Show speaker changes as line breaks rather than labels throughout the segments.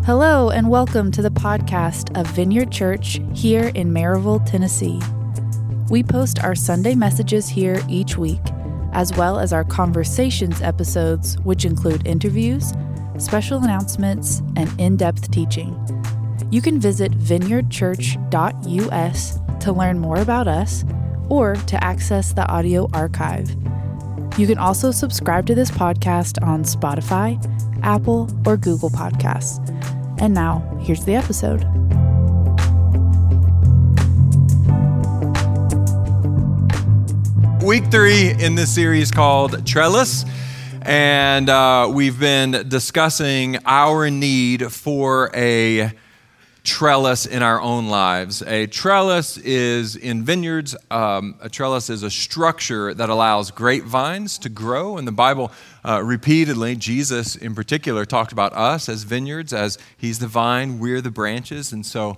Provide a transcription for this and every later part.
Hello and welcome to the podcast of Vineyard Church here in Maryville, Tennessee. We post our Sunday messages here each week, as well as our conversations episodes, which include interviews, special announcements, and in-depth teaching. You can visit vineyardchurch.us to learn more about us or to access the audio archive. You can also subscribe to this podcast on Spotify, Apple, or Google Podcasts. And now, here's the episode.
Week 3 in this series called Trellis, and we've been discussing our need for a trellis in our own lives. A trellis is, in vineyards, a trellis is a structure that allows grapevines to grow. In the Bible, repeatedly, Jesus in particular talked about us as vineyards, as he's the vine, we're the branches. And so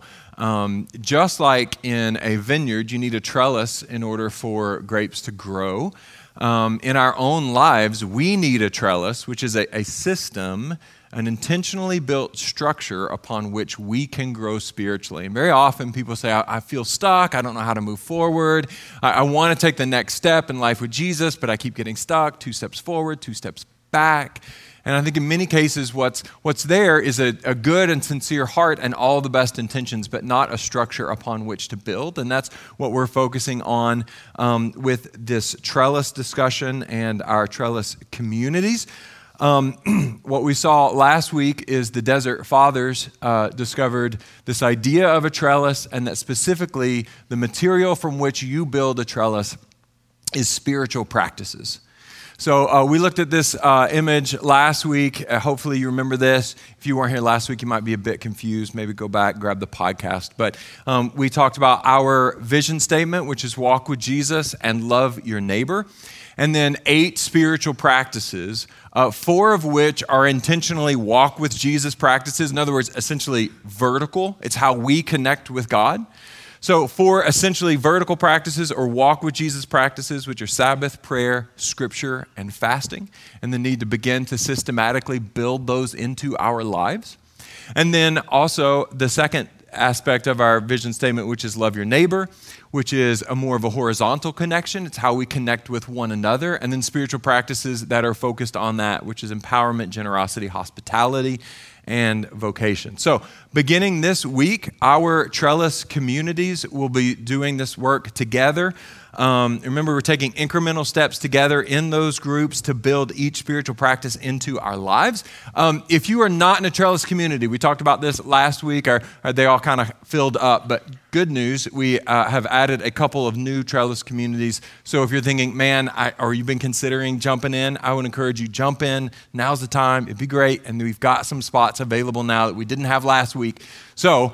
just like in a vineyard, you need a trellis in order for grapes to grow. In our own lives, we need a trellis, which is a system, an intentionally built structure upon which we can grow spiritually. And very often people say, I feel stuck, I don't know how to move forward, I want to take the next step in life with Jesus, but I keep getting stuck, 2 steps forward, 2 steps back. And I think in many cases what's there is a good and sincere heart and all the best intentions, but not a structure upon which to build. And that's what we're focusing on with this trellis discussion and our trellis communities. What we saw last week is the Desert Fathers discovered this idea of a trellis, and that specifically the material from which you build a trellis is spiritual practices. So we looked at this image last week. Hopefully you remember this. If you weren't here last week, you might be a bit confused. Maybe go back, grab the podcast. But we talked about our vision statement, which is walk with Jesus and love your neighbor. And then 8 spiritual practices, 4 of which are intentionally walk with Jesus practices. In other words, essentially vertical. It's how we connect with God. So 4 essentially vertical practices or walk with Jesus practices, which are Sabbath, prayer, scripture, and fasting, and the need to begin to systematically build those into our lives. And then also the second aspect of our vision statement, which is love your neighbor, which is a more of a horizontal connection. It's how we connect with one another. And then spiritual practices that are focused on that, which is empowerment, generosity, hospitality, and vocation. So beginning this week, our trellis communities will be doing this work together. Remember, we're taking incremental steps together in those groups to build each spiritual practice into our lives. If you are not in a trellis community, we talked about this last week, or they all kind of filled up, but good news, we have added a couple of new trellis communities. So if you're thinking, man, or you've been considering jumping in, I would encourage you, jump in. Now's the time. It'd be great. And we've got some spots available now that we didn't have last week. So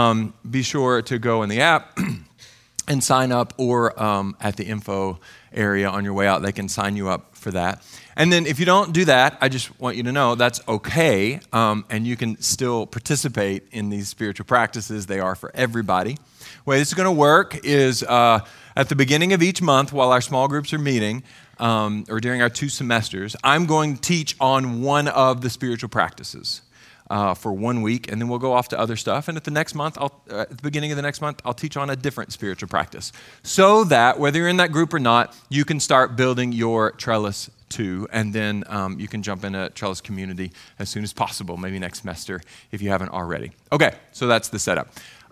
be sure to go in the app and sign up, or at the info area on your way out, they can sign you up for that. And then if you don't do that, I just want you to know that's okay, and you can still participate in these spiritual practices. They are for everybody. The way this is going to work is at the beginning of each month while our small groups are meeting, or during our 2 semesters, I'm going to teach on one of the spiritual practices for 1 week, and then we'll go off to other stuff. And at the next month, at the beginning of the next month, I'll teach on a different spiritual practice, so that whether you're in that group or not, you can start building your trellis too, and then you can jump in a trellis community as soon as possible, maybe next semester if you haven't already. Okay, so that's the setup.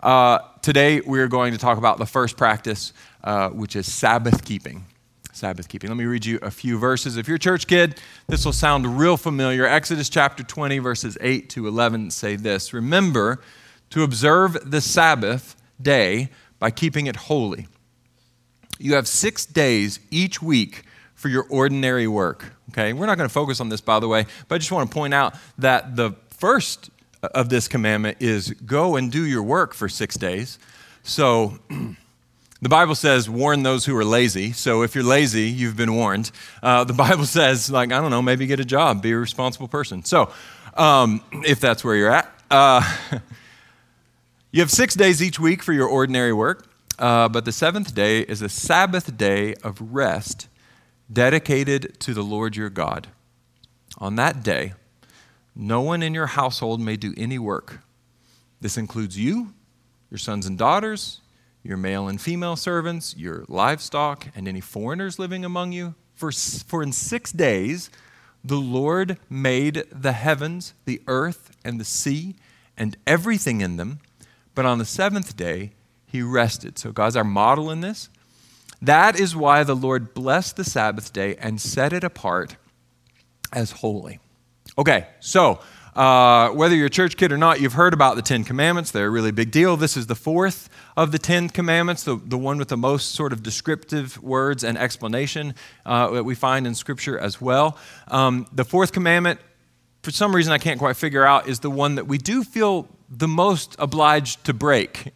Today, we're going to talk about the first practice, which is Sabbath keeping. Sabbath keeping. Let me read you a few verses. If you're a church kid, this will sound real familiar. Exodus chapter 20, verses 8 to 11 say this: "Remember to observe the Sabbath day by keeping it holy. You have 6 days each week for your ordinary work." Okay, we're not going to focus on this, by the way, but I just want to point out that the first of this commandment is go and do your work for 6 days. So the Bible says, warn those who are lazy. So if you're lazy, you've been warned. The Bible says, maybe get a job, be a responsible person. So if that's where you're at. You have 6 days each week for your ordinary work, but the 7th day is a Sabbath day of rest dedicated to the Lord your God. On that day, no one in your household may do any work. This includes you, your sons and daughters, your male and female servants, your livestock, and any foreigners living among you. For in 6 days the Lord made the heavens, the earth, and the sea, and everything in them. But on the seventh day he rested. So God's our model in this. That is why the Lord blessed the Sabbath day and set it apart as holy. Okay, so whether you're a church kid or not, you've heard about the Ten Commandments. They're a really big deal. This is the fourth of the Ten Commandments, the one with the most sort of descriptive words and explanation that we find in Scripture as well. The fourth commandment, for some reason I can't quite figure out, is the one that we do feel the most obliged to break.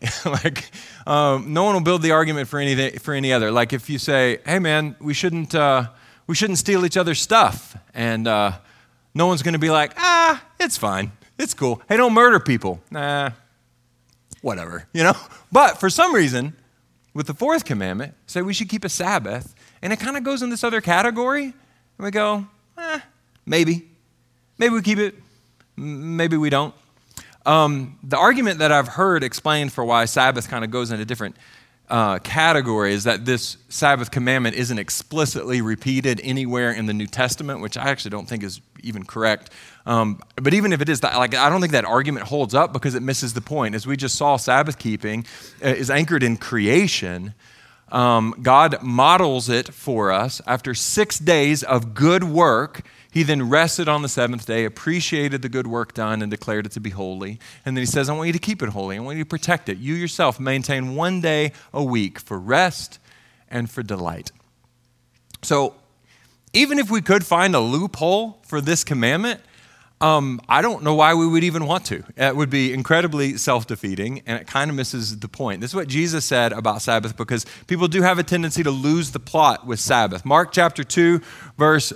No one will build the argument for any other. Like if you say, hey man, we shouldn't steal each other's stuff, and no one's going to be like, it's fine, it's cool. Hey, don't murder people. Nah, whatever, But for some reason, with the fourth commandment, say we should keep a Sabbath, and it kind of goes in this other category, and we go, maybe we keep it, maybe we don't. The argument that I've heard explained for why Sabbath kind of goes into different category is that this Sabbath commandment isn't explicitly repeated anywhere in the New Testament, which I actually don't think is even correct. But even if it is, I don't think that argument holds up because it misses the point. As we just saw, Sabbath keeping is anchored in creation. God models it for us. After 6 days of good work, he then rested on the seventh day, appreciated the good work done, and declared it to be holy. And then he says, I want you to keep it holy. I want you to protect it. You yourself maintain 1 day a week for rest and for delight. So even if we could find a loophole for this commandment, I don't know why we would even want to. It would be incredibly self-defeating, and it kind of misses the point. This is what Jesus said about Sabbath, because people do have a tendency to lose the plot with Sabbath. Mark chapter 2, verse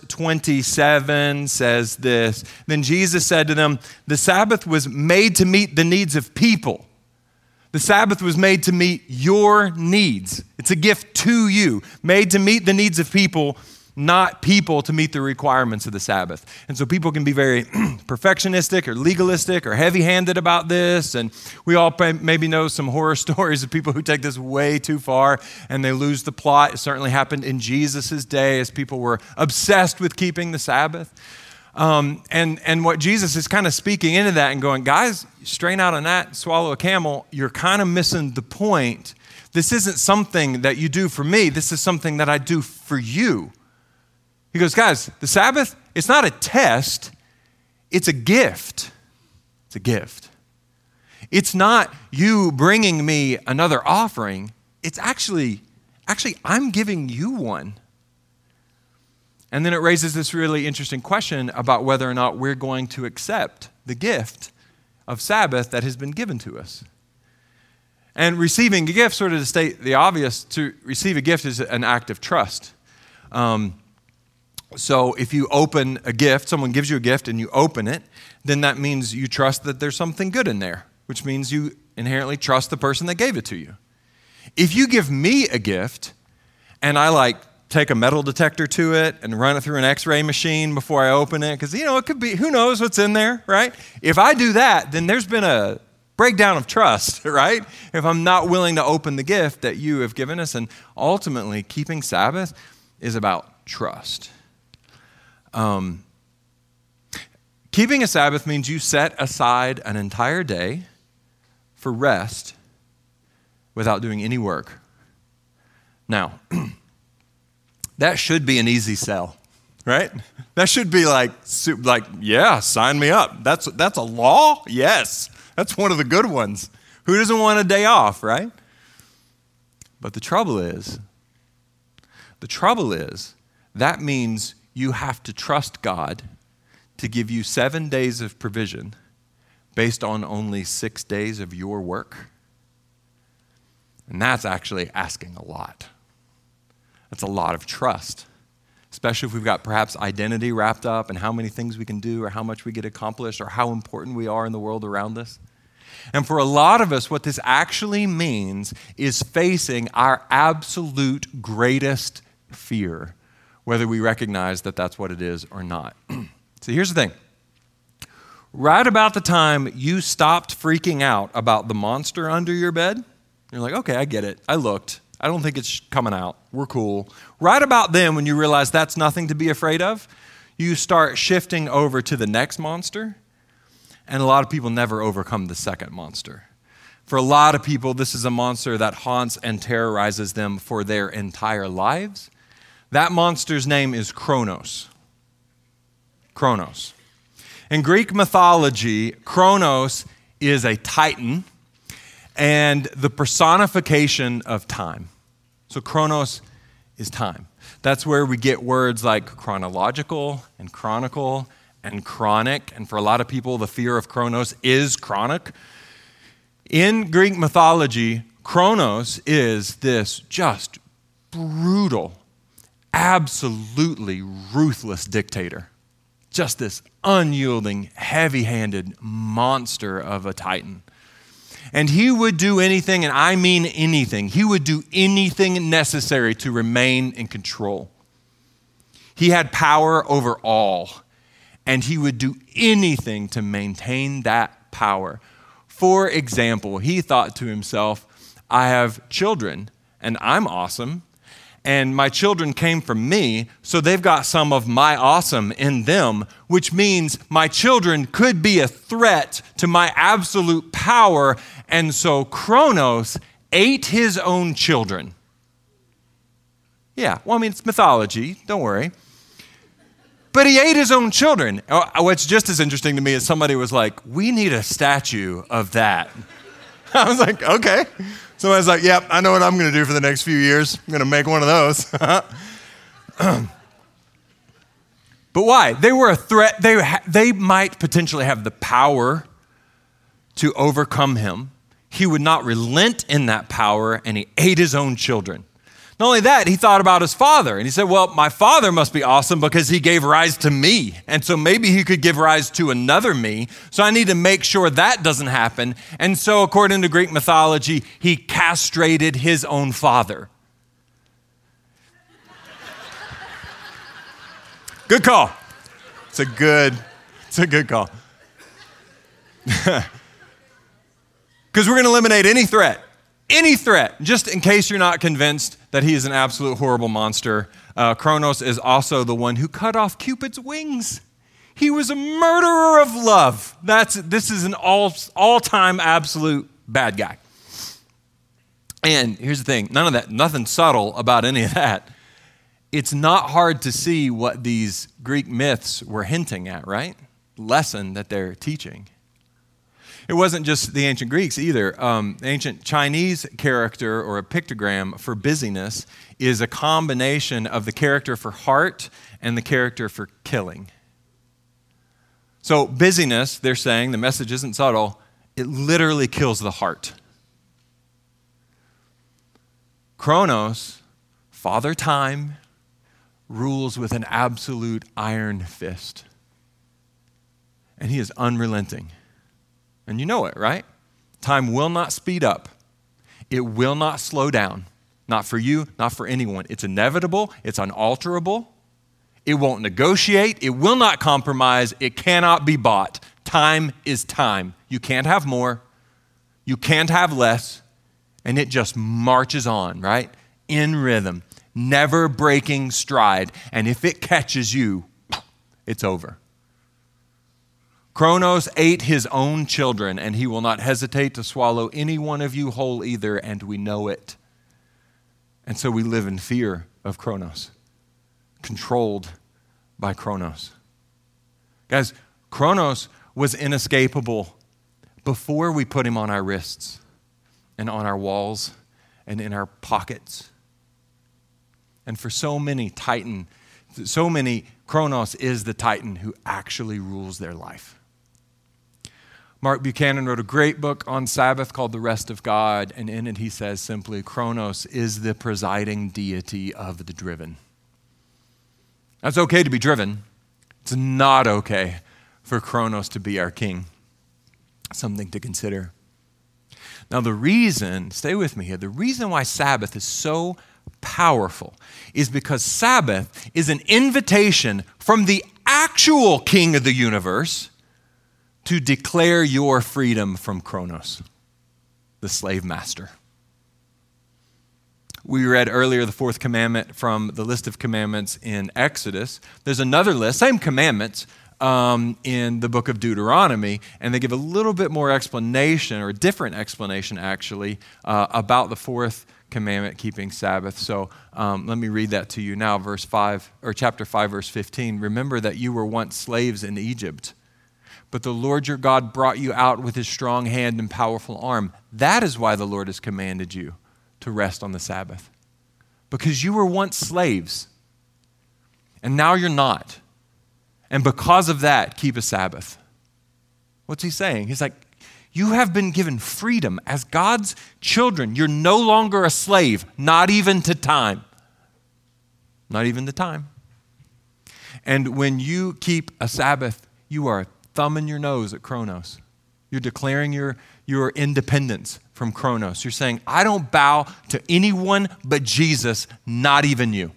27 says this. Then Jesus said to them, the Sabbath was made to meet the needs of people. The Sabbath was made to meet your needs. It's a gift to you, made to meet the needs of people, not people to meet the requirements of the Sabbath. And so people can be very perfectionistic or legalistic or heavy-handed about this. And we all maybe know some horror stories of people who take this way too far and they lose the plot. It certainly happened in Jesus' day as people were obsessed with keeping the Sabbath. And what Jesus is kind of speaking into that and going, guys, strain out on that, swallow a camel. You're kind of missing the point. This isn't something that you do for me. This is something that I do for you. He goes, guys, the Sabbath, it's not a test, it's a gift. It's a gift. It's not you bringing me another offering. It's actually, I'm giving you one. And then it raises this really interesting question about whether or not we're going to accept the gift of Sabbath that has been given to us. And receiving a gift, sort of to state the obvious, to receive a gift is an act of trust. So if you open a gift, someone gives you a gift and you open it, then that means you trust that there's something good in there, which means you inherently trust the person that gave it to you. If you give me a gift and I take a metal detector to it and run it through an x-ray machine before I open it, because it could be, who knows what's in there, right? If I do that, then there's been a breakdown of trust, right? If I'm not willing to open the gift that you have given us. And ultimately, keeping Sabbath is about trust. Keeping a Sabbath means you set aside an entire day for rest without doing any work. Now, that should be an easy sell, right? That should be yeah, sign me up. That's a law? Yes. That's one of the good ones. Who doesn't want a day off, right? But the trouble is, that means you have to trust God to give you 7 days of provision based on only 6 days of your work. And that's actually asking a lot. That's a lot of trust, especially if we've got perhaps identity wrapped up in how many things we can do or how much we get accomplished or how important we are in the world around us. And for a lot of us, what this actually means is facing our absolute greatest fear, whether we recognize that that's what it is or not. So here's the thing. right about the time you stopped freaking out about the monster under your bed, you're like, okay, I get it. I looked. I don't think it's coming out. We're cool. Right about then, when you realize that's nothing to be afraid of, you start shifting over to the next monster. And a lot of people never overcome the second monster. For a lot of people, this is a monster that haunts and terrorizes them for their entire lives. That monster's name is Kronos. Kronos. In Greek mythology, Kronos is a titan and the personification of time. So Kronos is time. That's where we get words like chronological and chronicle and chronic. And for a lot of people, the fear of Kronos is chronic. In Greek mythology, Kronos is this just brutal, absolutely ruthless dictator. Just this unyielding, heavy-handed monster of a titan. And he would do anything, and I mean anything, he would do anything necessary to remain in control. He had power over all, and he would do anything to maintain that power. For example, he thought to himself, I have children, and I'm awesome, and my children came from me, so they've got some of my awesome in them, which means my children could be a threat to my absolute power. And so Kronos ate his own children. Yeah, well, I mean, it's mythology, don't worry. But he ate his own children. What's just as interesting to me is somebody was like, we need a statue of that. I was like, okay. Somebody's like, yep, I know what I'm going to do for the next few years. I'm going to make one of those. But why? They were a threat. They might potentially have the power to overcome him. He would not relent in that power, and he ate his own children. Not only that, he thought about his father, and he said, well, my father must be awesome because he gave rise to me, and so maybe he could give rise to another me, so I need to make sure that doesn't happen. And so according to Greek mythology, he castrated his own father. Good call. It's a good call. Because we're going to eliminate any threat, just in case you're not convinced that he is an absolute horrible monster. Kronos is also the one who cut off Cupid's wings. He was a murderer of love. This is an all-time absolute bad guy. And here's the thing, nothing subtle about any of that. It's not hard to see what these Greek myths were hinting at, right? Lesson that they're teaching. It wasn't just the ancient Greeks either. The ancient Chinese character or a pictogram for busyness is a combination of the character for heart and the character for killing. So busyness, they're saying, the message isn't subtle, it literally kills the heart. Kronos, Father Time, rules with an absolute iron fist. And he is unrelenting. And you know it, right? Time will not speed up. It will not slow down. Not for you, not for anyone. It's inevitable. It's unalterable. It won't negotiate. It will not compromise. It cannot be bought. Time is time. You can't have more. You can't have less. And it just marches on, right? In rhythm, never breaking stride. And if it catches you, it's over. Kronos ate his own children, and he will not hesitate to swallow any one of you whole either, and we know it. And so we live in fear of Kronos, controlled by Kronos. Guys, Kronos was inescapable before we put him on our wrists and on our walls and in our pockets. And for so many, Kronos is the titan who actually rules their life. Mark Buchanan wrote a great book on Sabbath called The Rest of God, and in it he says simply, Kronos is the presiding deity of the driven. It's okay to be driven. It's not okay for Kronos to be our king. Something to consider. Now stay with me here, the reason why Sabbath is so powerful is because Sabbath is an invitation from the actual king of the universe to declare your freedom from Kronos, the slave master. We read earlier the fourth commandment from the list of commandments in Exodus. There's another list, same commandments, in the book of Deuteronomy, and they give a little bit more explanation, or a different explanation actually, about the fourth commandment, keeping Sabbath. So let me read that to you now, chapter 5, verse 15. Remember that you were once slaves in Egypt, but the Lord your God brought you out with his strong hand and powerful arm. That is why the Lord has commanded you to rest on the Sabbath, because you were once slaves, and now you're not. And because of that, keep a Sabbath. What's he saying? He's like, you have been given freedom as God's children. You're no longer a slave, not even to time. Not even to time. And when you keep a Sabbath, you are thumbing your nose at Kronos. You're declaring your independence from Kronos. You're saying, I don't bow to anyone but Jesus, not even you.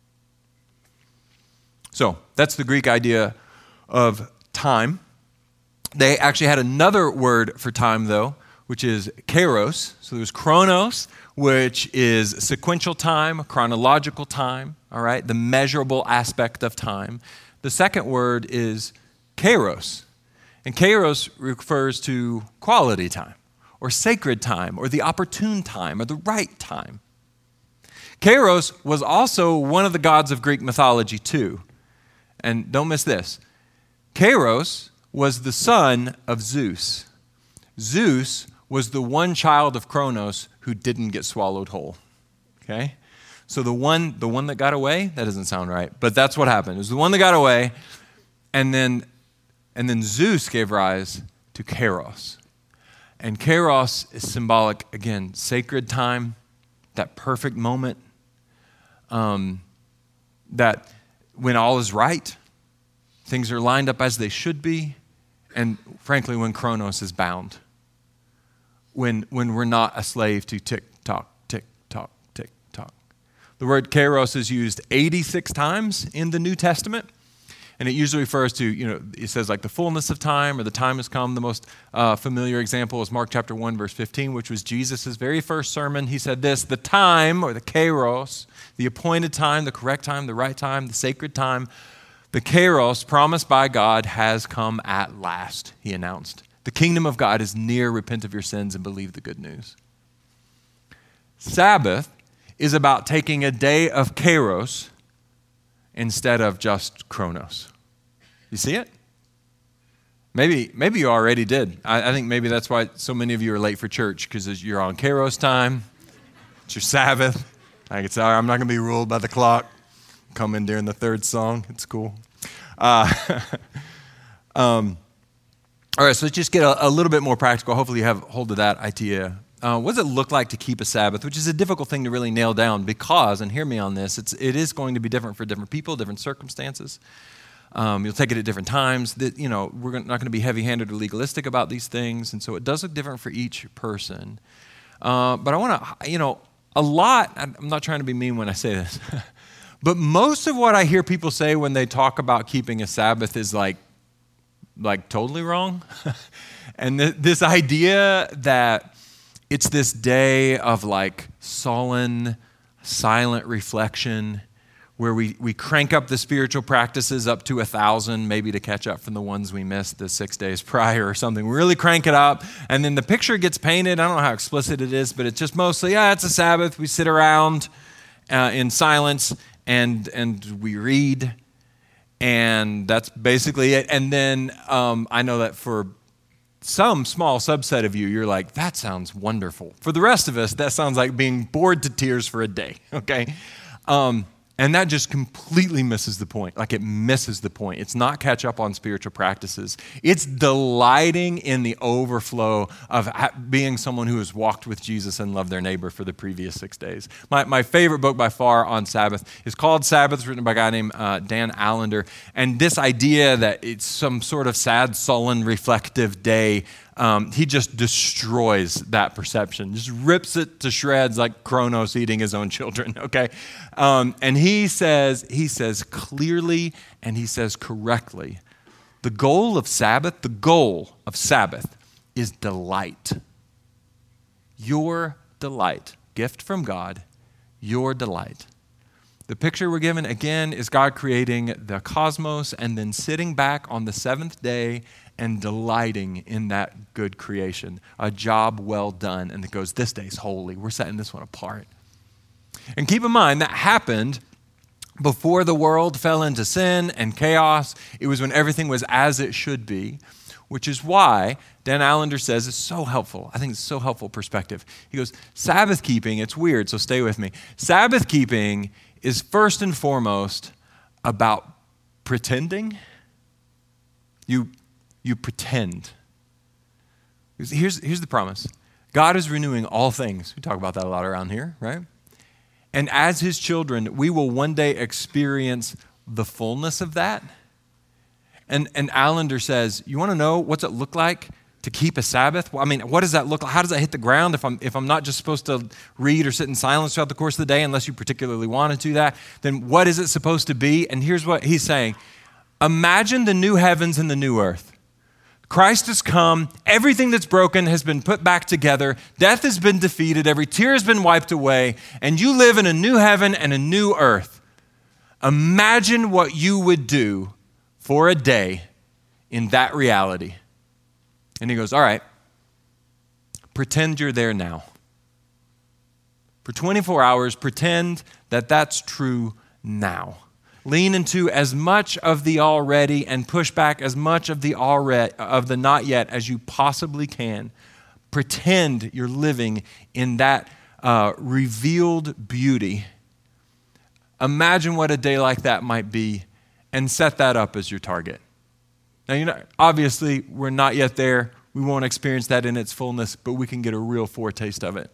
So that's the Greek idea of time. They actually had another word for time, though, which is kairos. So there's chronos, which is sequential time, chronological time, all right, the measurable aspect of time. The second word is kairos. And kairos refers to quality time, or sacred time, or the opportune time, or the right time. Kairos was also one of the gods of Greek mythology too. And don't miss this. Kairos was the son of Zeus. Zeus was the one child of Kronos who didn't get swallowed whole. Okay? So the one that got away, that doesn't sound right, but that's what happened. It was the one that got away, and then Zeus gave rise to Kairos. And Kairos is symbolic, again, sacred time, that perfect moment, that when all is right, things are lined up as they should be, and frankly, when Kronos is bound, when we're not a slave to tick-tock, tick-tock, tick-tock. The word Kairos is used 86 times in the New Testament. And it usually refers to, it says like the fullness of time or the time has come. The most familiar example is Mark chapter 1, verse 15, which was Jesus' very first sermon. He said this, the time, or the kairos, the appointed time, the correct time, the right time, the sacred time, the kairos promised by God has come at last, he announced. The kingdom of God is near. Repent of your sins and believe the good news. Sabbath is about taking a day of kairos instead of just Kronos. You see it? Maybe you already did. I think maybe that's why so many of you are late for church, because you're on Kairos time. It's your Sabbath. I'm not going to be ruled by the clock. Come in during the third song. It's cool. All right, so let's just get a little bit more practical. Hopefully you have hold of that idea. What does it look like to keep a Sabbath, which is a difficult thing to really nail down because, and hear me on this, it is going to be different for different people, different circumstances. You'll take it at different times. We're not going to be heavy-handed or legalistic about these things, and so it does look different for each person. But I want to, a lot, I'm not trying to be mean when I say this, but most of what I hear people say when they talk about keeping a Sabbath is like totally wrong. And this idea that it's this day of like sullen, silent reflection where we crank up the spiritual practices up to 1,000, maybe to catch up from the ones we missed the 6 days prior or something. We really crank it up, and then the picture gets painted. I don't know how explicit it is, but it's just mostly, it's a Sabbath. We sit around in silence and we read, and that's basically it. And then I know that for some small subset of you, you're like, that sounds wonderful. For the rest of us, that sounds like being bored to tears for a day, okay? And that just completely misses the point. Like, it misses the point. It's not catch up on spiritual practices. It's delighting in the overflow of being someone who has walked with Jesus and loved their neighbor for the previous 6 days. My favorite book by far on Sabbath is called Sabbath. It's written by a guy named Dan Allender. And this idea that it's some sort of sad, sullen, reflective day, he just destroys that perception, just rips it to shreds like Kronos eating his own children, okay? And he says clearly and he says correctly, The goal of Sabbath is delight. Your delight. Gift from God, your delight. The picture we're given, again, is God creating the cosmos and then sitting back on the seventh day and delighting in that good creation. A job well done. And it goes, this day's holy. We're setting this one apart. And keep in mind, that happened before the world fell into sin and chaos. It was when everything was as it should be, which is why Dan Allender says it's so helpful. I think it's so helpful perspective. He goes, Sabbath keeping, it's weird, so stay with me. Sabbath keeping is first and foremost about pretending. You pretend. Here's the promise. God is renewing all things. We talk about that a lot around here, right? And as his children, we will one day experience the fullness of that. And Allender says, you want to know what's it look like to keep a Sabbath? Well, I mean, what does that look like? How does that hit the ground if I'm not just supposed to read or sit in silence throughout the course of the day, unless you particularly want to do that? Then what is it supposed to be? And here's what he's saying. Imagine the new heavens and the new earth. Christ has come. Everything that's broken has been put back together. Death has been defeated. Every tear has been wiped away. And you live in a new heaven and a new earth. Imagine what you would do for a day in that reality. And he goes, all right, pretend you're there now. For 24 hours, pretend that that's true now. Lean into as much of the already and push back as much of the not yet as you possibly can. Pretend you're living in that revealed beauty. Imagine what a day like that might be and set that up as your target. Now, obviously, we're not yet there. We won't experience that in its fullness, but we can get a real foretaste of it.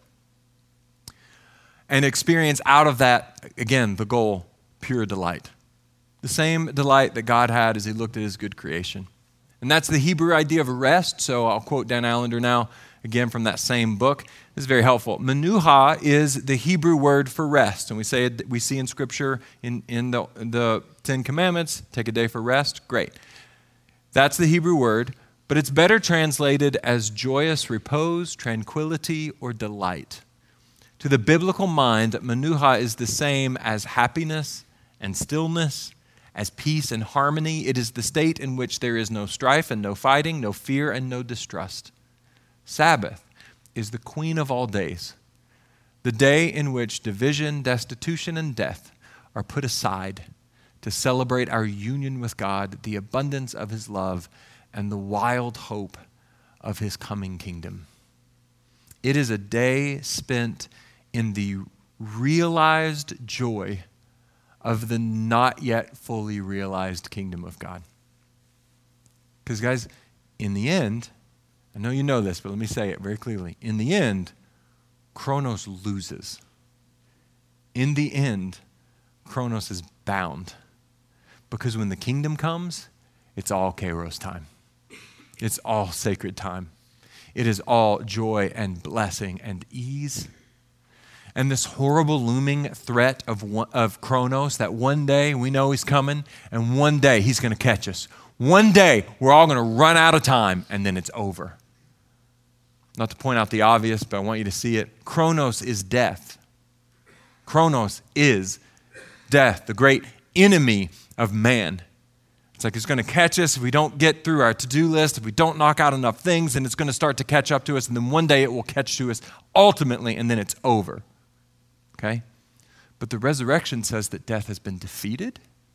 And experience out of that, again, the goal, pure delight. The same delight that God had as he looked at his good creation. And that's the Hebrew idea of rest. So I'll quote Dan Allender now, again from that same book. This is very helpful. Menuha is the Hebrew word for rest. And we see in Scripture in the Ten Commandments, take a day for rest. Great. That's the Hebrew word, but it's better translated as joyous repose, tranquility, or delight. To the biblical mind, menuha is the same as happiness and stillness, as peace and harmony. It is the state in which there is no strife and no fighting, no fear and no distrust. Sabbath is the queen of all days, the day in which division, destitution, and death are put aside to celebrate our union with God, the abundance of his love, and the wild hope of his coming kingdom. It is a day spent in the realized joy of the not yet fully realized kingdom of God. Because guys, in the end, I know you know this, but let me say it very clearly. In the end, Chronos loses. In the end, Chronos is bound. Because when the kingdom comes, it's all Kairos time. It's all sacred time. It is all joy and blessing and ease. And this horrible looming threat of Chronos, that one day we know he's coming, and one day he's going to catch us. One day we're all going to run out of time, and then it's over. Not to point out the obvious, but I want you to see it. Chronos is death. Chronos is death, the great enemy of man. It's like it's going to catch us if we don't get through our to-do list, if we don't knock out enough things, and it's going to start to catch up to us, and then one day it will catch to us ultimately, and then it's over. Okay? But the resurrection says that death has been defeated,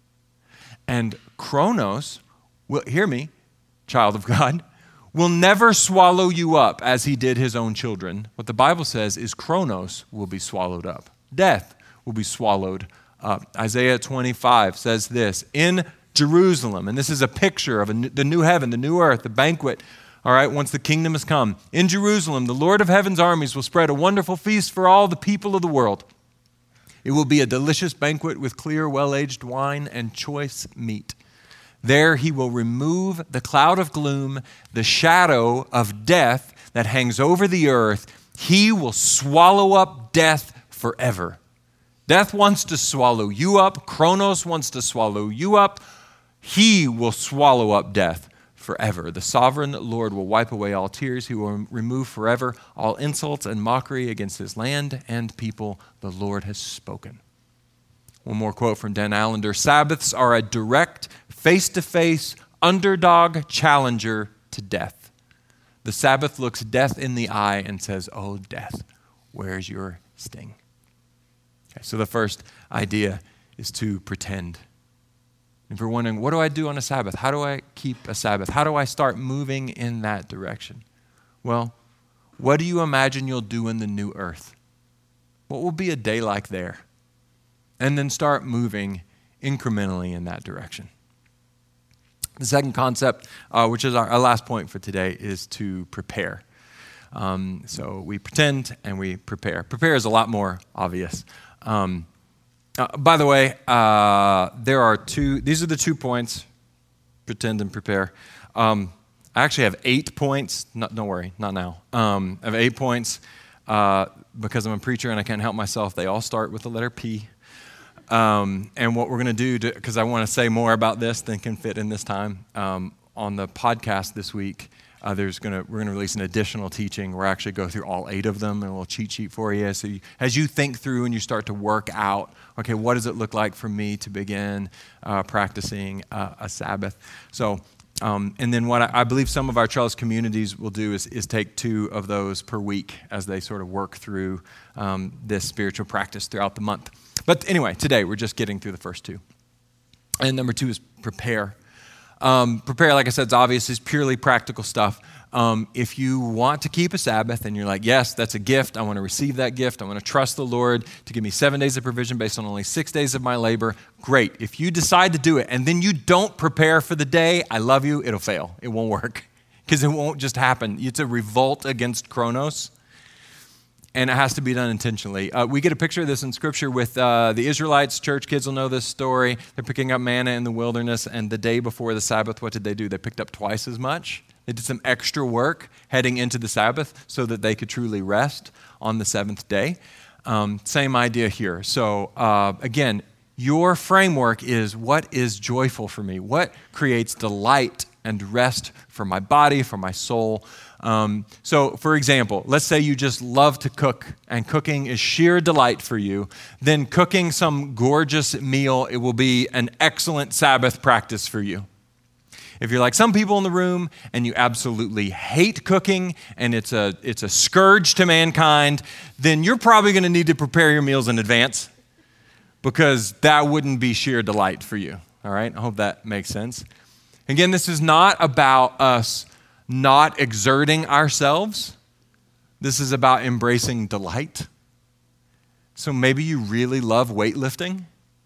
and Chronos, hear me, child of God, will never swallow you up as he did his own children. What the Bible says is Chronos will be swallowed up. Death will be swallowed up. Isaiah 25 says this, in Jerusalem, and this is a picture of the new heaven, the new earth, the banquet, all right, once the kingdom has come. In Jerusalem, the Lord of heaven's armies will spread a wonderful feast for all the people of the world. It will be a delicious banquet with clear, well-aged wine and choice meat. There he will remove the cloud of gloom, the shadow of death that hangs over the earth. He will swallow up death forever. Death wants to swallow you up. Chronos wants to swallow you up. He will swallow up death forever. The sovereign Lord will wipe away all tears. He will remove forever all insults and mockery against his land and people. The Lord has spoken. One more quote from Dan Allender. Sabbaths are a direct, face-to-face, underdog challenger to death. The Sabbath looks death in the eye and says, "Oh, death, where's your sting?" Okay, so the first idea is to pretend. If you're wondering, what do I do on a Sabbath? How do I keep a Sabbath? How do I start moving in that direction? Well, what do you imagine you'll do in the new earth? What will be a day like there? And then start moving incrementally in that direction. The second concept, which is our last point for today, is to prepare. So we pretend and we prepare. Prepare is a lot more obvious. By the way, there are these are the 2 points, pretend and prepare. I actually have 8 points. Don't worry, not now. I have 8 points because I'm a preacher and I can't help myself. They all start with the letter P. And what we're going to do, because I want to say more about this than can fit in this time, on the podcast this week, we're going to release an additional teaching where I actually go through all 8 of them and a little cheat sheet for you. So as you think through and you start to work out, okay, what does it look like for me to begin practicing a Sabbath? So, and then what I believe some of our Trellis communities will do is take 2 of those per week as they sort of work through this spiritual practice throughout the month. But anyway, today we're just getting through the first 2. And number 2 is prepare. Prepare, like I said, is obvious. It's purely practical stuff. If you want to keep a Sabbath and you're like, yes, that's a gift. I want to receive that gift. I want to trust the Lord to give me 7 days of provision based on only 6 days of my labor. Great. If you decide to do it and then you don't prepare for the day, I love you, it'll fail. It won't work because it won't just happen. It's a revolt against Chronos. And it has to be done intentionally. We get a picture of this in Scripture with the Israelites. Church kids will know this story. They're picking up manna in the wilderness, and the day before the Sabbath, what did they do? They picked up twice as much. They did some extra work heading into the Sabbath so that they could truly rest on the 7th day. Same idea here. So again, your framework is what is joyful for me? What creates delight and rest for my body, for my soul? So for example, let's say you just love to cook and cooking is sheer delight for you. Then cooking some gorgeous meal, it will be an excellent Sabbath practice for you. If you're like some people in the room and you absolutely hate cooking and it's a scourge to mankind, then you're probably going to need to prepare your meals in advance because that wouldn't be sheer delight for you. All right? I hope that makes sense. Again, this is not about us not exerting ourselves. This is about embracing delight. So maybe you really love weightlifting.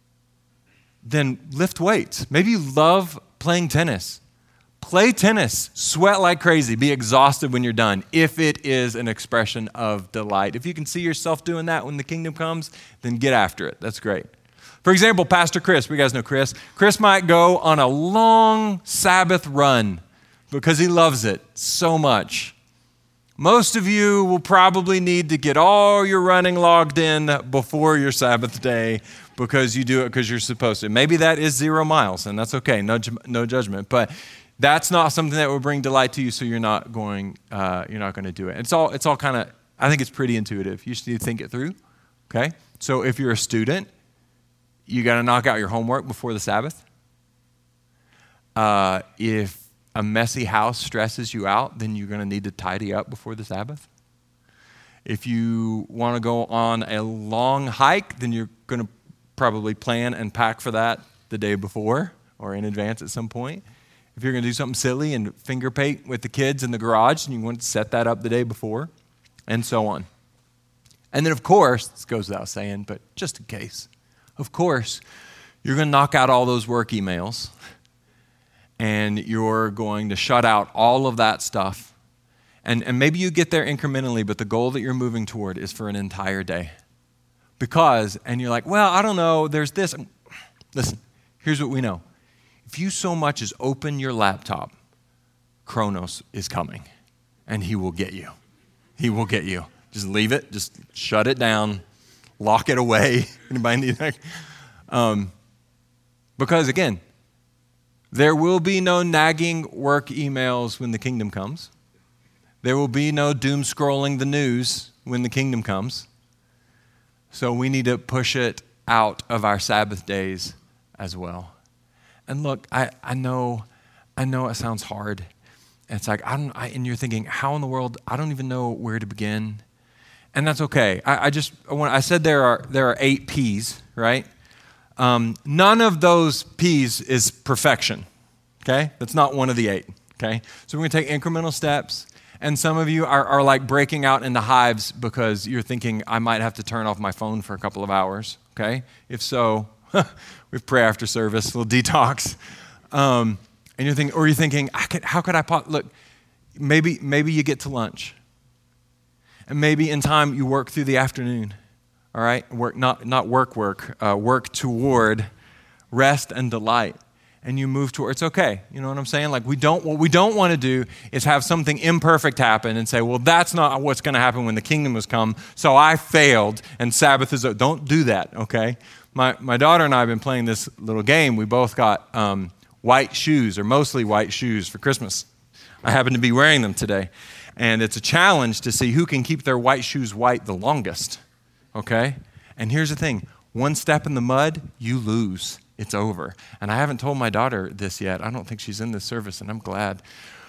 Then lift weights. Maybe you love playing tennis. Play tennis. Sweat like crazy. Be exhausted when you're done if it is an expression of delight. If you can see yourself doing that when the kingdom comes, then get after it. That's great. For example, Pastor Chris. You guys know Chris. Chris might go on a long Sabbath run because he loves it so much. Most of you will probably need to get all your running logged in before your Sabbath day because you do it because you're supposed to. Maybe that is 0 miles, and that's okay, no judgment. But that's not something that will bring delight to you, so you're not going to do it. It's all kind of, I think it's pretty intuitive. You just need to think it through, okay? So if you're a student, you got to knock out your homework before the Sabbath. If a messy house stresses you out, then you're going to need to tidy up before the Sabbath. If you want to go on a long hike, then you're going to probably plan and pack for that the day before or in advance at some point. If you're going to do something silly and finger paint with the kids in the garage, then you want to set that up the day before, and so on. And then, of course, this goes without saying, but just in case, of course, you're going to knock out all those work emails, and you're going to shut out all of that stuff. And maybe you get there incrementally, but the goal that you're moving toward is for an entire day. And you're like, well, I don't know, there's this. Listen, here's what we know. If you so much as open your laptop, Chronos is coming, and he will get you. He will get you. Just leave it. Just shut it down. Lock it away. Anybody need that? Because again, There will be no nagging work emails when the kingdom comes. There will be no doom scrolling the news when the kingdom comes. So we need to push it out of our Sabbath days as well. And look, I know it sounds hard. It's like, and you're thinking, how in the world? I don't even know where to begin. And that's okay. I said there are 8 P's, right? None of those P's is perfection, okay? That's not one of the 8, okay? So we're going to take incremental steps. And some of you are like breaking out into hives because you're thinking, I might have to turn off my phone for a couple of hours, okay? If so, we pray after service, a little detox. And you're thinking, how could I look, maybe you get to lunch. And maybe in time you work through the afternoon, all right? Work toward rest and delight. And you move toward, it's okay. You know what I'm saying? Like what we don't want to do is have something imperfect happen and say, well, that's not what's going to happen when the kingdom has come, so I failed and Sabbath is over. Don't do that, okay? My daughter and I have been playing this little game. We both got white shoes, or mostly white shoes, for Christmas. I happen to be wearing them today. And it's a challenge to see who can keep their white shoes white the longest, okay? And here's the thing. One step in the mud, you lose. It's over. And I haven't told my daughter this yet. I don't think she's in this service, and I'm glad.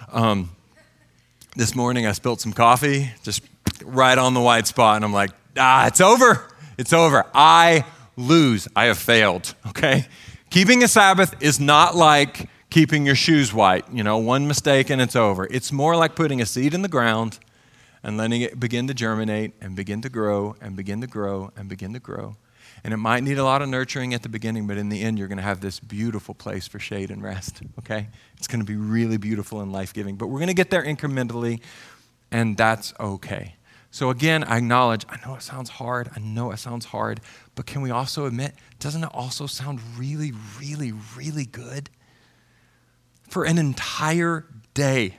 This morning I spilled some coffee, just right on the white spot, and I'm like, it's over. It's over. I lose. I have failed, okay? Keeping a Sabbath is not like keeping your shoes white. One mistake and it's over. It's more like putting a seed in the ground and letting it begin to germinate and begin to grow and begin to grow and begin to grow. And it might need a lot of nurturing at the beginning, but in the end, you're going to have this beautiful place for shade and rest, okay? It's going to be really beautiful and life-giving. But we're going to get there incrementally, and that's okay. So again, I acknowledge, I know it sounds hard, but can we also admit, doesn't it also sound really, really, really good? For an entire day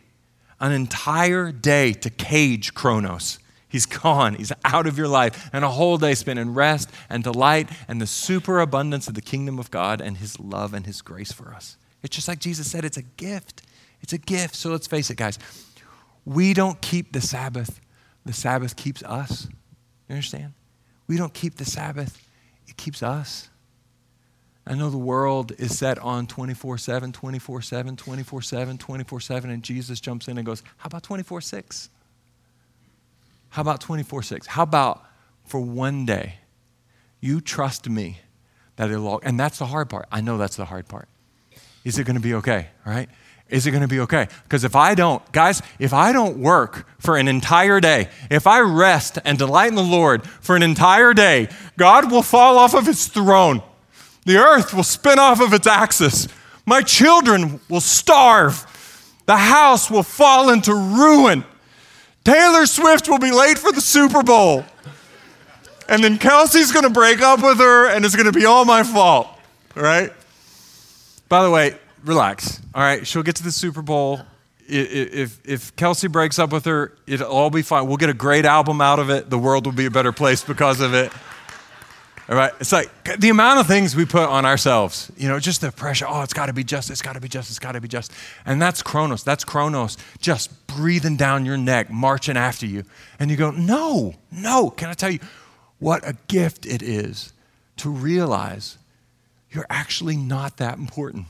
to cage Chronos. He's gone. He's out of your life. And a whole day spent in rest and delight and the superabundance of the kingdom of God and his love and his grace for us. It's just like Jesus said, it's a gift. It's a gift. So let's face it, guys. We don't keep the Sabbath. The Sabbath keeps us. You understand? We don't keep the Sabbath. It keeps us. I know the world is set on 24/7, 24/7, 24/7, 24/7, and Jesus jumps in and goes, how about 24/6? How about 24/6? How about for one day, you trust me that it'll all, and that's the hard part. I know that's the hard part. Is it going to be okay, right? Is it going to be okay? Because if I don't work for an entire day, if I rest and delight in the Lord for an entire day, God will fall off of his throne. The earth will spin off of its axis. My children will starve. The house will fall into ruin. Taylor Swift will be late for the Super Bowl. And then Kelsey's going to break up with her, and it's going to be all my fault, right? By the way, relax, all right? She'll get to the Super Bowl. If Kelsey breaks up with her, it'll all be fine. We'll get a great album out of it. The world will be a better place because of it. All right, it's like the amount of things we put on ourselves, just the pressure. Oh, it's got to be just, it's got to be just, it's got to be just. And that's Chronos. That's Chronos just breathing down your neck, marching after you. And you go, no. Can I tell you what a gift it is to realize you're actually not that important.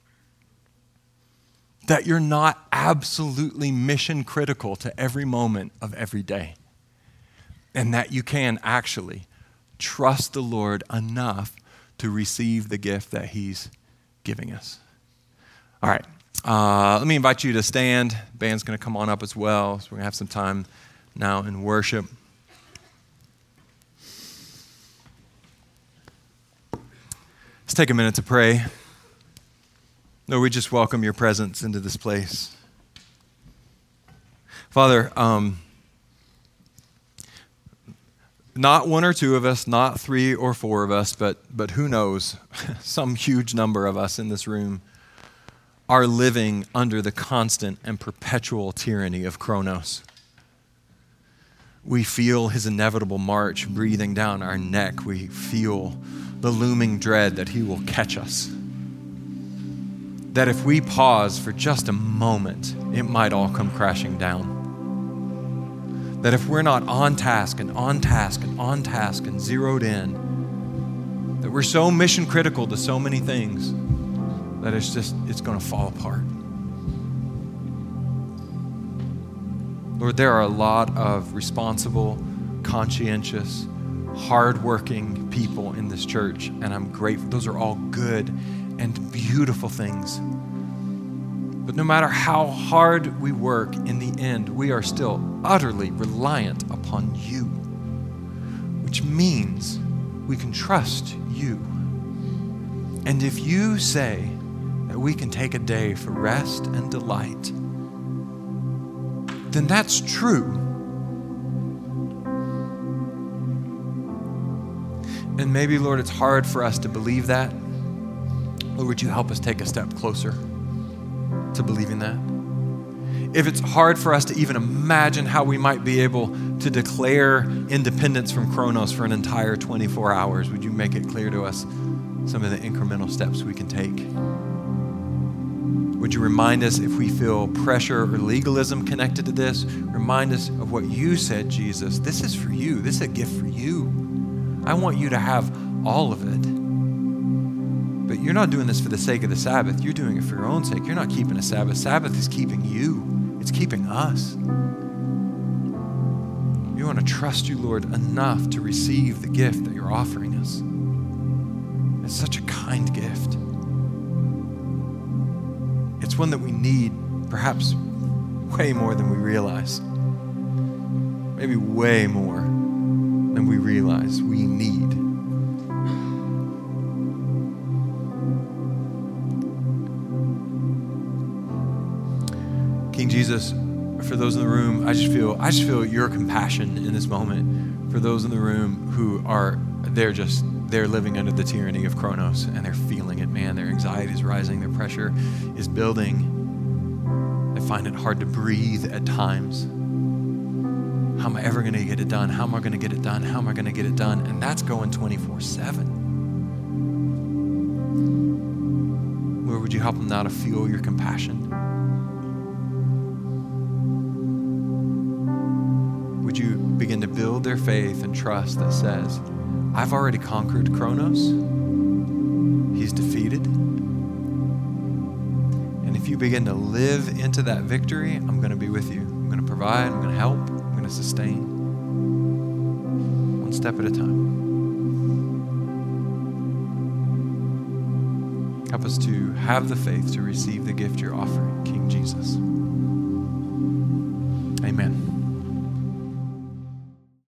That you're not absolutely mission critical to every moment of every day. And that you can actually trust the Lord enough to receive the gift that he's giving us. All right, let me invite you to stand. Band's going to come on up as well. So we're going to have some time now in worship. Let's take a minute to pray. Lord, we just welcome your presence into this place. Father, not one or two of us, not 3 or 4 of us, but who knows, some huge number of us in this room are living under the constant and perpetual tyranny of Chronos. We feel his inevitable march breathing down our neck. We feel the looming dread that he will catch us. that if we pause for just a moment, it might all come crashing down. That if we're not on task and on task and on task and zeroed in, that we're so mission critical to so many things that it's going to fall apart. Lord, there are a lot of responsible, conscientious, hardworking people in this church, and I'm grateful. Those are all good and beautiful things. But no matter how hard we work, in the end, we are still utterly reliant upon you, which means we can trust you. And if you say that we can take a day for rest and delight, then that's true. And maybe, Lord, it's hard for us to believe that. Lord, would you help us take a step closer to believing that? If it's hard for us to even imagine how we might be able to declare independence from Chronos for an entire 24 hours, would you make it clear to us some of the incremental steps we can take? Would you remind us if we feel pressure or legalism connected to this? Remind us of what you said, Jesus. This is for you. This is a gift for you. I want you to have all of it. But you're not doing this for the sake of the Sabbath. You're doing it for your own sake. You're not keeping a Sabbath. Sabbath is keeping you. It's keeping us. We want to trust you, Lord, enough to receive the gift that you're offering us. It's such a kind gift. It's one that we need perhaps way more than we realize. Maybe way more than we realize we need. King Jesus, for those in the room, I just feel your compassion in this moment for those in the room who they're living under the tyranny of Chronos and they're feeling it, man. Their anxiety is rising, their pressure is building. They find it hard to breathe at times. How am I ever going to get it done? How am I going to get it done? How am I going to get it done? And that's going 24/7. Lord, would you help them now to feel your compassion? Would you begin to build their faith and trust that says, I've already conquered Chronos. He's defeated. And if you begin to live into that victory, I'm going to be with you. I'm going to provide. I'm going to help. I'm going to sustain. One step at a time. Help us to have the faith to receive the gift you're offering, King Jesus.